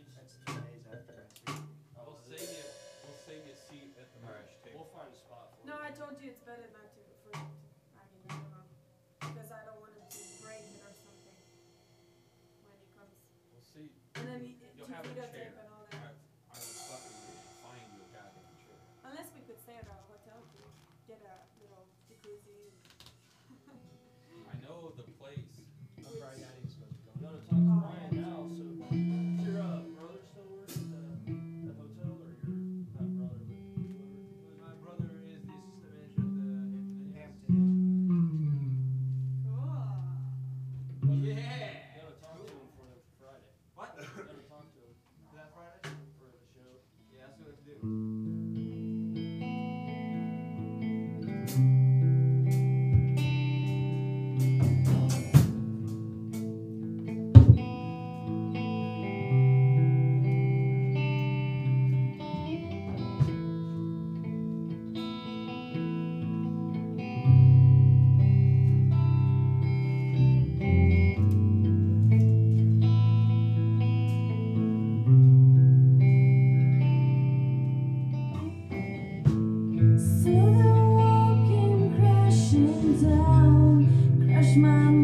That's 2 days after my surgery. We'll save you a seat at the marriage table. We'll find a spot for No, you. I told you it's better not to for him to. I mean, I don't know, because I don't want him to break it or something when he comes. We'll see. And then You'll have a tape chair. and all that. I will fucking find you a goddamn chair. Unless we could stay at a hotel to get a little jacuzzi. I know the place. On Friday night he was supposed to go. You gotta talk to Ryan now, so does your brother still work at the hotel, or your not brother, but whoever? My brother is the assistant manager at the Hampton. Cool. You Yeah. gotta talk to him for Friday. What? You gotta talk to him Is that Friday? for the show. Yeah, that's what I have to do. So the wall came crashing down, crashed my